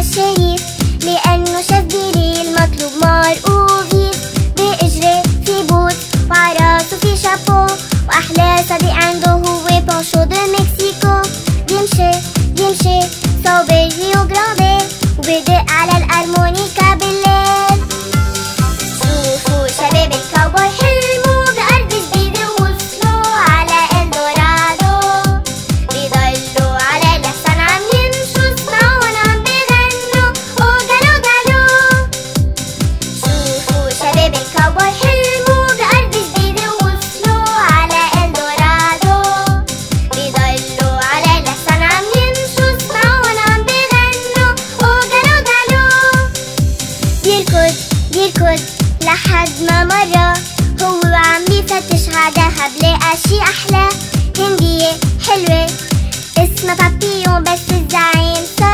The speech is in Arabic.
الشريف، لأنه شاف بريل مطلوب مار وفيف. بإجري في بوت وعراسه في شابو، وأحلى صديق عنده هو بونشو دو مكسيكو. بيمشي صوب الريو جراندي، وبيدق على الأرمونيكا بالليل. شوفوا شباب الكاوبوي حلموا بأرض جديدة، ووصلوا على إلدورادو. بيضلوا على اللسان عم يمشوا، سمعون عم بيغنوا وقالوا قالوا. شوفوا شباب الكاوبوي حلموا بأرض جديدة، ووصلوا على إلدورادو. بيضلوا على اللسان عم يمشوا، سمعون عم بيغنوا وقالوا قالوا. بيركض لحد ما مرة هو وعم بيفتش عدهب، لقى شي أحلى هندية حلوة اسمها بابيون، بس الزعيم